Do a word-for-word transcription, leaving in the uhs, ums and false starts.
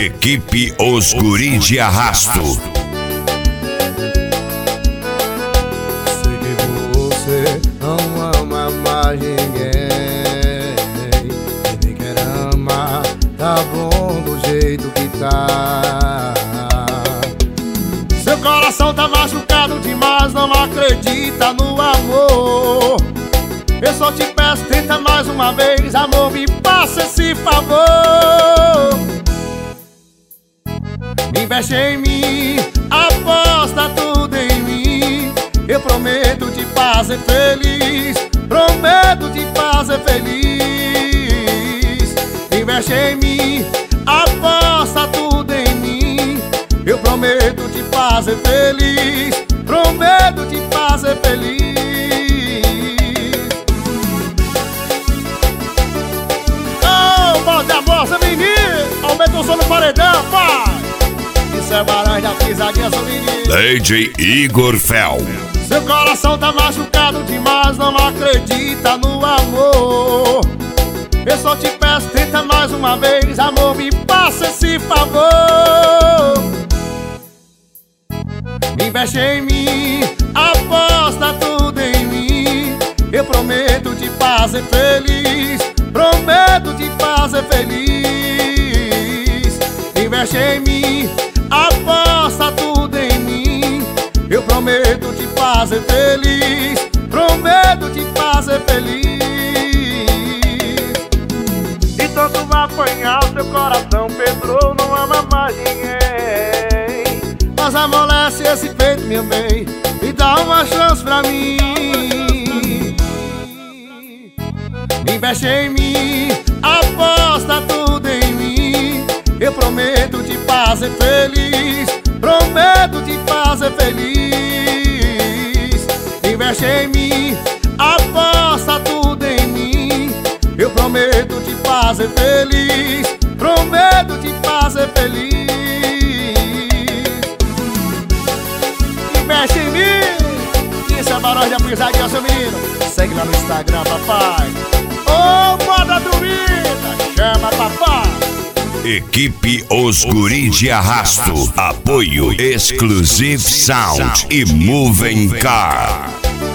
Equipe Os Guri de Arrasto. Sei que você não ama mais ninguém, e nem quer amar, tá bom do jeito que tá. Seu coração tá machucado demais, não acredita no amor. Eu só te peço, tenta mais uma vez, amor, me passa esse favor. Investe em mim, aposta tudo em mim. Eu prometo te fazer feliz, prometo te fazer feliz. Investe em mim, aposta tudo em mim. Eu prometo te fazer feliz, prometo te fazer feliz. Oh, bota a moça, menino, aumenta o som no paredão, pai. Isso é barulho da pisadinha, seu menino. D J Igor Fel. Seu coração tá machucado demais, não acredita no amor. Eu só te peço, tenta mais uma vez, amor, me passa esse favor. Investe em mim, aposta tudo em mim. Eu prometo te fazer feliz, prometo te fazer feliz. Investe em mim, aposta tudo em mim. Eu prometo te fazer feliz, prometo te fazer feliz. Então tu vai apanhar o teu coração, Pedro, não ama mais ninguém. Mas amolece esse peito, meu bem, e dá uma chance pra mim. Investe em mim, aposta tudo em mim. Eu prometo te fazer feliz, prometo te fazer feliz. Investe em mim, aposta tudo em mim. Eu prometo te fazer feliz, prometo te fazer feliz. Investe em mim, isso é barulho da pisadinha, seu menino. Segue lá no Instagram, papai. Ô, oh, moda dormida, chama papai. Equipe Os Guri de Arrasto. Apoio Exclusive Sound e Moving Car.